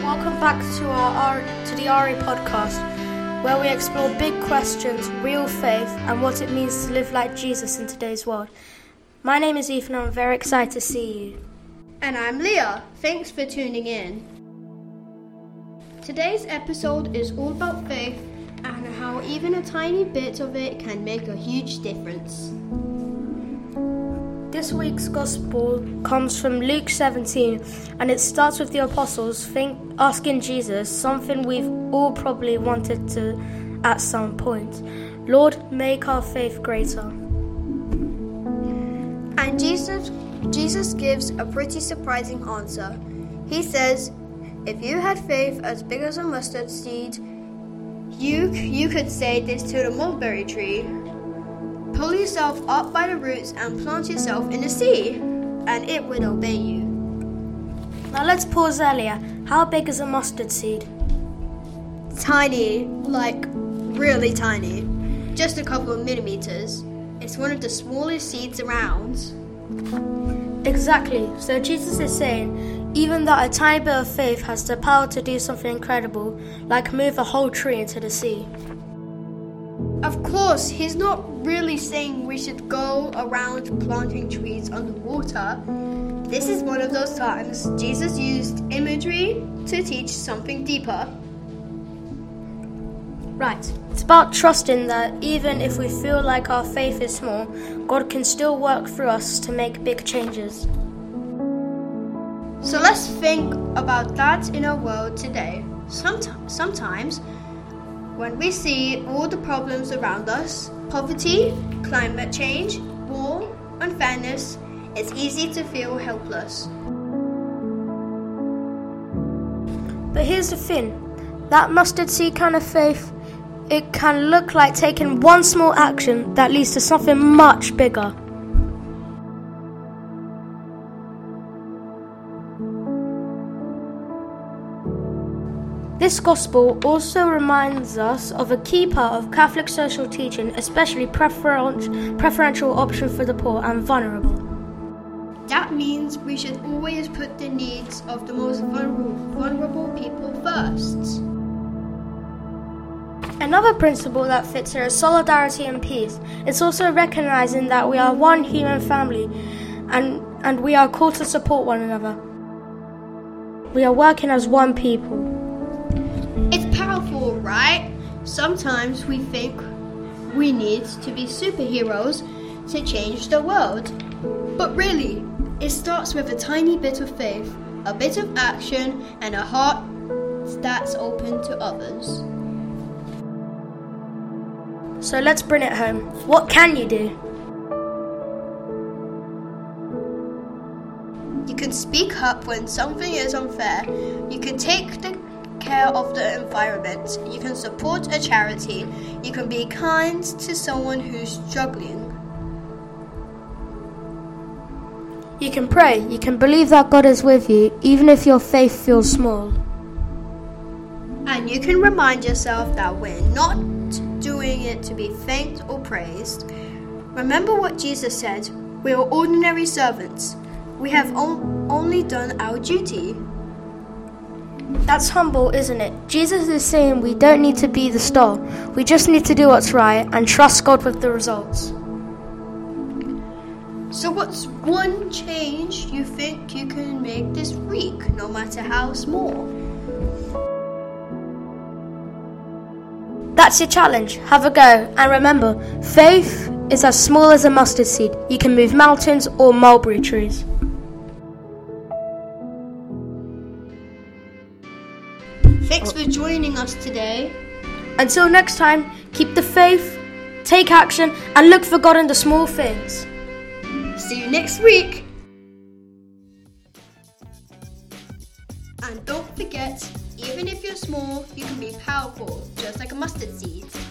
Welcome back to the RE podcast, where we explore big questions, real faith, and what it means to live like Jesus in today's world. My name is Ethan, and I'm very excited to see you. And I'm Leah. Thanks for tuning in. Today's episode is all about faith and how even a tiny bit of it can make a huge difference. This week's gospel comes from Luke 17, and it starts with the apostles asking Jesus something we've all probably wanted to at some point. Lord, make our faith greater. And Jesus gives a pretty surprising answer. He says, if you had faith as big as a mustard seed, you could say this to the mulberry tree. Pull yourself up by the roots and plant yourself in the sea, and it will obey you. Now let's pause earlier. How big is a mustard seed? Tiny, like really tiny. Just a couple of millimeters. It's one of the smallest seeds around. Exactly. So Jesus is saying, even that a tiny bit of faith has the power to do something incredible, like move a whole tree into the sea. Of course, he's not really saying we should go around planting trees underwater. This is one of those times Jesus used imagery to teach something deeper. Right. It's about trusting that even if we feel like our faith is small, God can still work through us to make big changes. So let's think about that in our world today. Sometimes, when we see all the problems around us, poverty, climate change, war, unfairness, it's easy to feel helpless. But here's the thing, that mustard seed kind of faith, it can look like taking one small action that leads to something much bigger. This gospel also reminds us of a key part of Catholic social teaching, especially preferential option for the poor and vulnerable. That means we should always put the needs of the most vulnerable people first. Another principle that fits here is solidarity and peace. It's also recognizing that we are one human family and we are called to support one another. We are working as one people. It's powerful, right? Sometimes we think we need to be superheroes to change the world. But really, it starts with a tiny bit of faith, a bit of action, and a heart that's open to others. So let's bring it home. What can you do? You can speak up when something is unfair. You can take care of the environment. You can support a charity. You can be kind to someone who's struggling. You can pray. You can believe that God is with you, even if your faith feels small. And you can remind yourself that we're not doing it to be thanked or praised. Remember what Jesus said. We are ordinary servants. We have only done our duty. That's humble, isn't it? Jesus is saying we don't need to be the star. We just need to do what's right and trust God with the results. So what's one change you think you can make this week, no matter how small? That's your challenge. Have a go. And remember, faith is as small as a mustard seed. You can move mountains or mulberry trees. Thanks for joining us today. Until next time, keep the faith, take action, and look for God in the small things. See you next week. And don't forget, even if you're small, you can be powerful, just like a mustard seed.